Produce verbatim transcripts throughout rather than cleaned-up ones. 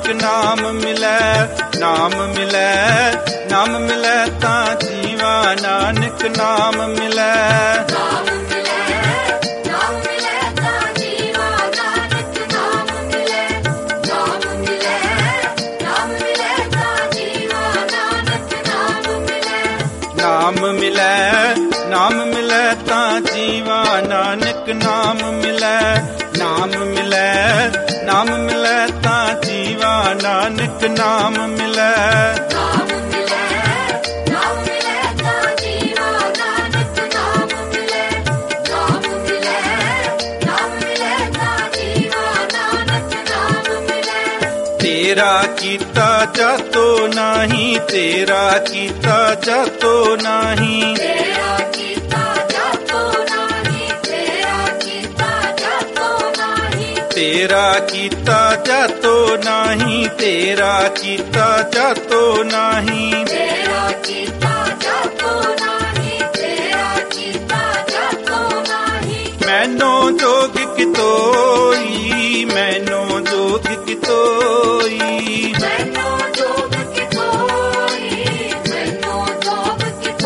नाम मिलै, नाम मिलै, नाम मिलै तां जीवा नानक नाम मिलै। नाम मिलै, नाम मिलै तां जीवा नानक नाम मिलै, नाम मिलै, नाम मिलै तां जीवा नानक नाम मिलै। तेरा कीता जातो नाही, तेरा कीता जातो नाही, तेरा कीता जातो नाही, तेरा कीता जातो नाही, तेरा कीता जातो नाही, तेरा कीता जातो नाही, तेरा कीता जातो नाही, तेरा कीता जातो नाही। मैनो जोग कितोई, मैनो जोग कितोई, मैनो जोग कितोई, मैनो जोग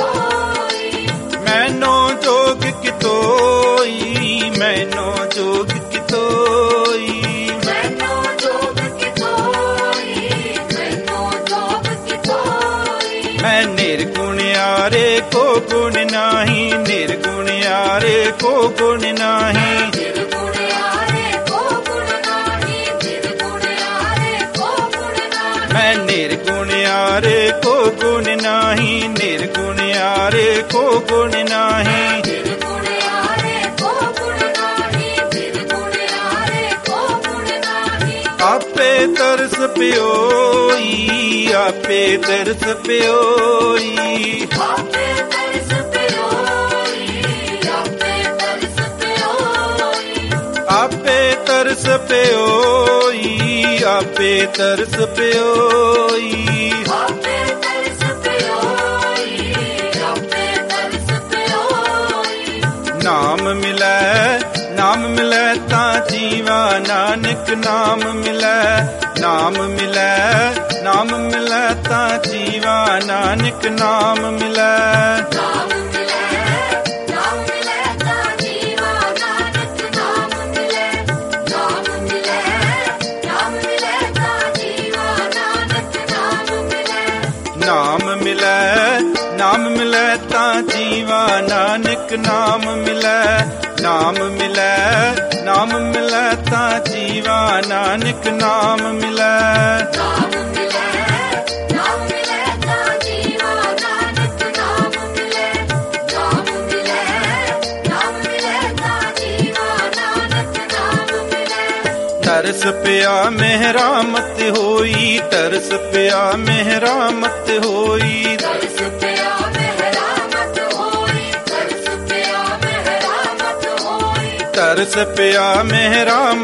कितोई, मैनो जोग कितोई, मैनो जोग कितोई। मैनो जोग कितोई, मैनो जोग कितोई। मैं निर्गुणियारे को गुण नाही, निर्गुणियारे को गुण नाही, निर्गुणियारे को गुण नाही, निर्गुणियारे को गुण नाही। मैं निर्गुणियारे को गुण नाही, निर्गुणियारे को गुण नाही। निर्गुणियारे को गुण नाही, निर्गुणियारे को गुण नाही। आपे तरस पियोई, आपे तरस पियोई, आपे तरस पियोई, आपे तरस पियोई, आपे तरस पियोई, आपे तरस पियोई। आपे तरस पियोई, आपे तरस पियोई। नाम मिलै, नाम मिलै तां जीवा नानक नाम मिलै, नाम मिलै, नाम मिलै तां जीवा नानक नाम मिलै। नाम मिलै, नाम मिलै तां जीवा नानक नाम मिलै, नाम मिलै, नाम मिलै तां जीवा नानक नाम मिलै। नाम मिलै, नाम मिलै तां जीवा नानक नाम मिलै, नाम मिलै, नाम मिलै तां जीवा नानक नाम मिलै। नाम मिलै, नाम मिलै तां जीवा नानक नाम मिलै, नाम मिलै, नाम मिलै तां जीवा नानक नाम मिलै। तरस पिया मेहरामत होई, तरस पिया मेहरामत होई, तरस पिया मेहरामत होई, तरस पिया मेहरामत होई, तरस पिया मेहरामत